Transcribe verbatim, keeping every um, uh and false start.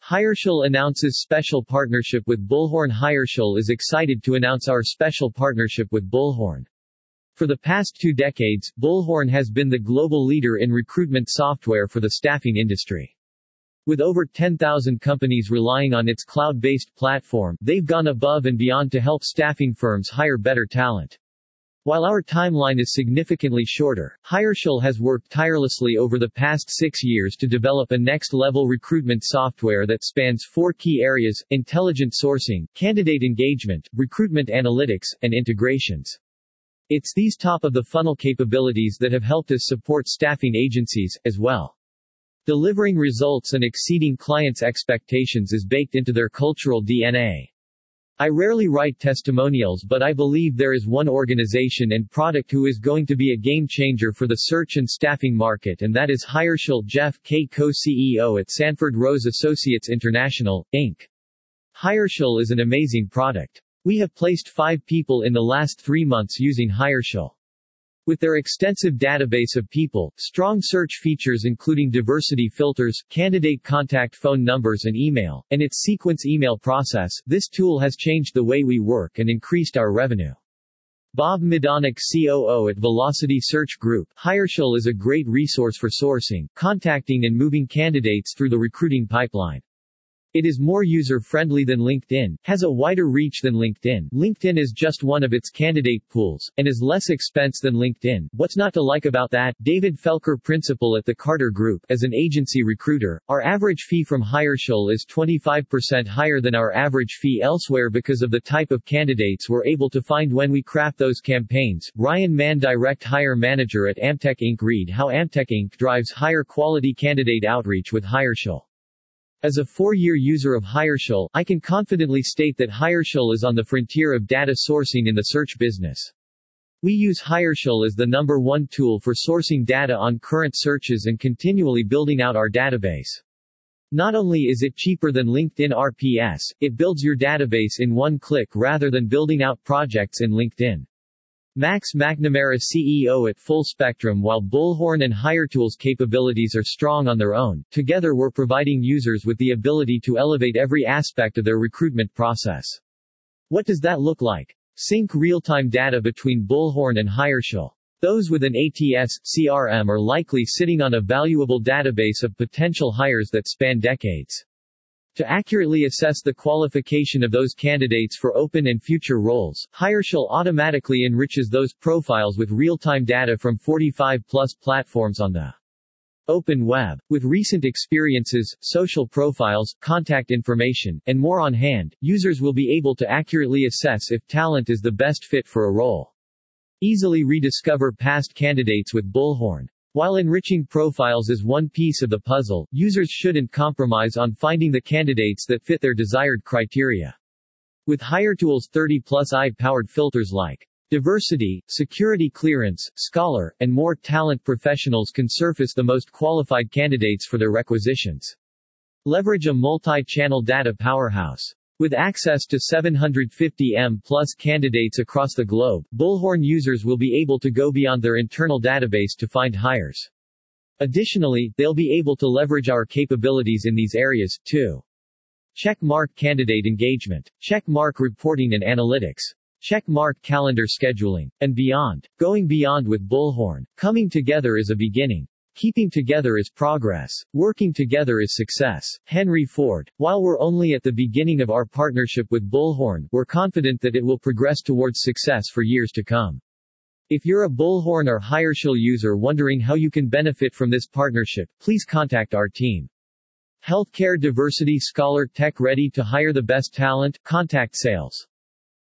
HireShell announces special partnership with Bullhorn. HireShell is excited to announce our special partnership with Bullhorn. For the past two decades, Bullhorn has been the global leader in recruitment software for the staffing industry. With over ten thousand companies relying on its cloud-based platform, they've gone above and beyond to help staffing firms hire better talent. While our timeline is significantly shorter, HireShell has worked tirelessly over the past six years to develop a next-level recruitment software that spans four key areas: intelligent sourcing, candidate engagement, recruitment analytics, and integrations. It's these top-of-the-funnel capabilities that have helped us support staffing agencies, as well. Delivering results and exceeding clients' expectations is baked into their cultural D N A. I rarely write testimonials, but I believe there is one organization and product who is going to be a game changer for the search and staffing market, and that is HireShell. Jeff K., co-C E O at Sanford Rose Associates International, Incorporated. HireShell is an amazing product. We have placed five people in the last three months using HireShell. With their extensive database of people, strong search features including diversity filters, candidate contact phone numbers and email, and its sequence email process, this tool has changed the way we work and increased our revenue. Bob Midonik, C O O at Velocity Search Group, HireShell is a great resource for sourcing, contacting and moving candidates through the recruiting pipeline. It is more user-friendly than LinkedIn, has a wider reach than LinkedIn. LinkedIn is just one of its candidate pools, and is less expensive than LinkedIn. What's not to like about that? David Felker, principal at the Carter Group, as an agency recruiter, our average fee from HireShell is twenty-five percent higher than our average fee elsewhere because of the type of candidates we're able to find when we craft those campaigns. Ryan Mann, direct hire manager at Amtech Incorporated. Read how Amtech Incorporated drives higher quality candidate outreach with HireShell. As a four-year user of HireShell, I can confidently state that HireShell is on the frontier of data sourcing in the search business. We use HireShell as the number one tool for sourcing data on current searches and continually building out our database. Not only is it cheaper than LinkedIn R P S, it builds your database in one click rather than building out projects in LinkedIn. Max McNamara, C E O at Full Spectrum. While Bullhorn and HireTools capabilities are strong on their own, together we're providing users with the ability to elevate every aspect of their recruitment process. What does that look like? Sync real-time data between Bullhorn and HireShell. Those with an A T S C R M are likely sitting on a valuable database of potential hires that span decades. To accurately assess the qualification of those candidates for open and future roles, HireShell automatically enriches those profiles with real-time data from forty-five plus platforms on the open web. With recent experiences, social profiles, contact information, and more on hand, users will be able to accurately assess if talent is the best fit for a role. Easily rediscover past candidates with Bullhorn. While enriching profiles is one piece of the puzzle, users shouldn't compromise on finding the candidates that fit their desired criteria. With HireTools thirty plus A I-powered filters like diversity, security clearance, scholar, and more, talent professionals can surface the most qualified candidates for their requisitions. Leverage a multi-channel data powerhouse. With access to seven hundred fifty million plus candidates across the globe, Bullhorn users will be able to go beyond their internal database to find hires. Additionally, they'll be able to leverage our capabilities in these areas, too. Check mark candidate engagement. Check mark reporting and analytics. Check mark calendar scheduling. And beyond. Going beyond with Bullhorn. Coming together is a beginning. Keeping together is progress. Working together is success. Henry Ford. While we're only at the beginning of our partnership with Bullhorn, we're confident that it will progress towards success for years to come. If you're a Bullhorn or HireShell user wondering how you can benefit from this partnership, please contact our team. Healthcare Diversity Scholar Tech, ready to hire the best talent? Contact sales.